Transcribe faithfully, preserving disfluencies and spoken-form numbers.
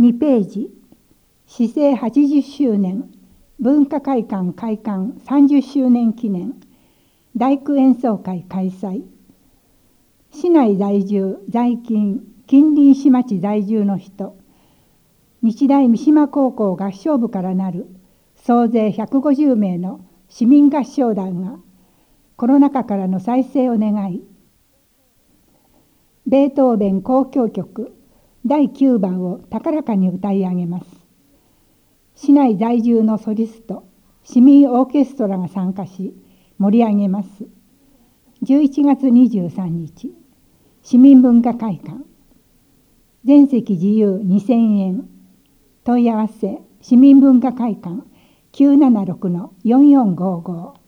にページ、市政はちじゅっしゅうねん文化会館開館さんじゅっしゅうねん記念大工演奏会開催。市内在住在勤近隣市町在住の人、日大三島高校合唱部からなる総勢ひゃくごじゅうめいの市民合唱団がコロナ禍からの再生を願い、ベートーベン交響曲だいきゅうばんを高らかに歌い上げます。市内在住のソリスト、市民オーケストラが参加し盛り上げます。じゅういちがつにじゅうさんにち、市民文化会館。全席自由にせんえん。問い合わせ市民文化会館 きゅうななろくのよんよんごーごー。